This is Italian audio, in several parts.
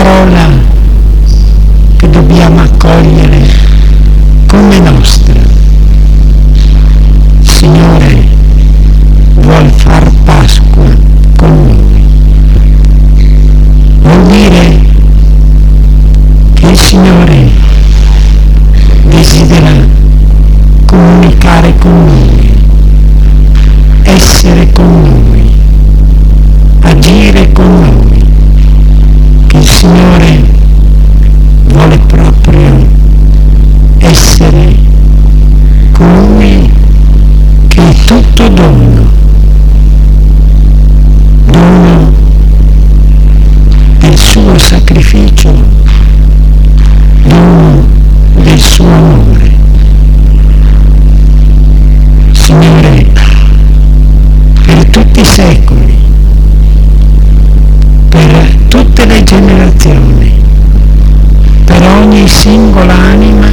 parola che dobbiamo accogliere come nostra. Il Signore vuol far Pasqua con noi. Vuol dire che il Signore desidera comunicare con noi, essere con noi, agire con noi, che il Signore vuole proprio essere colui che è tutto dono del suo sacrificio, dono del suo amore. Signore, per tutti i secoli, per tutte le generazioni, per ogni singola anima,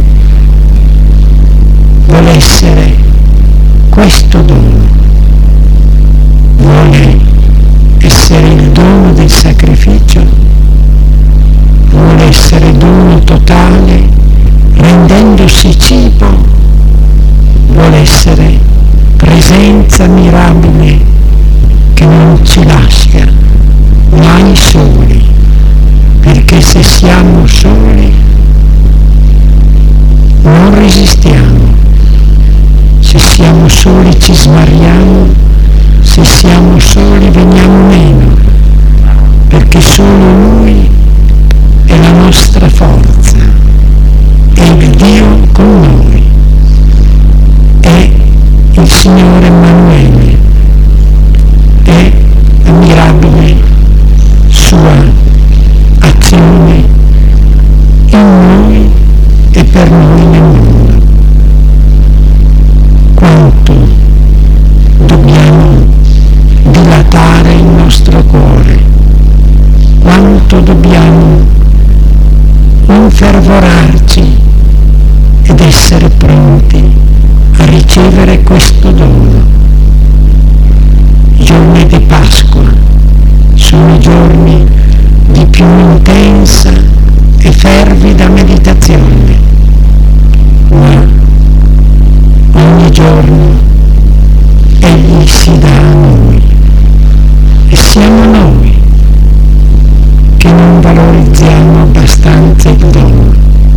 vuole essere questo dono, vuole essere il dono del sacrificio, vuole essere dono totale, rendendosi cibo, vuole essere presenza mirabile che non ci lascia mai soli, perché se siamo soli non resistiamo, se siamo soli ci smariamo, se siamo soli veniamo meno, perché solo Lui è la nostra forza, è il Dio con noi, è il Signore Emanuele, è la mirabile sua azione in noi e per noi nel mondo. Quanto dobbiamo dilatare il nostro cuore, quanto dobbiamo infervorarci ed essere pronti a ricevere questo dono. I giorni di Pasqua sono i giorni di più intensa e fervida meditazione, ma ogni giorno Egli si dà a noi e siamo noi che non valorizziamo abbastanza il dono.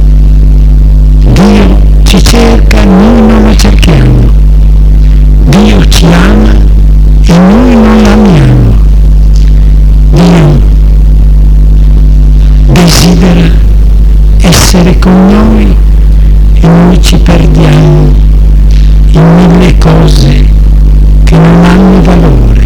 Dio ci cerca, noi non lo cerchiamo. Dio ci ama e noi non l'amiamo. Dio desidera essere con noi e noi ci perdiamo in mille cose che non hanno valore.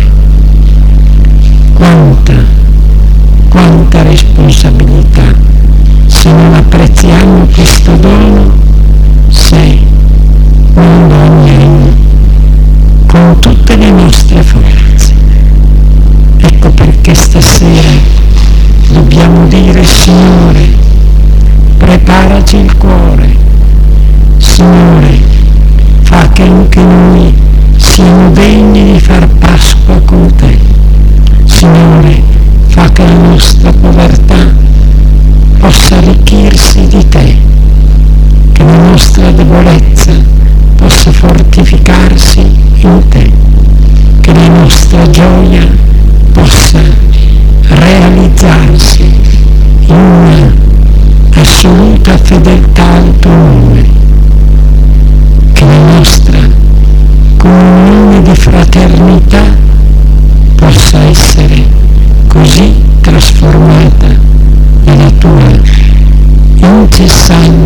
Quanta responsabilità se non apprezziamo questo dono, se non lo amiamo con tutte le nostre forze. Ecco perché stasera dobbiamo dire: Signore, preparaci il cuore, Signore, fa che anche noi siamo degni di far Pasqua con Te. Signore, fa che la nostra povertà possa arricchirsi di Te, che la nostra debolezza possa fortificarsi in Te, che la nostra gioia possa realizzarsi in una assoluta fedeltà al Tuo nome, che la nostra comunione di fraternità possa essere così trasformata nella Tua incessante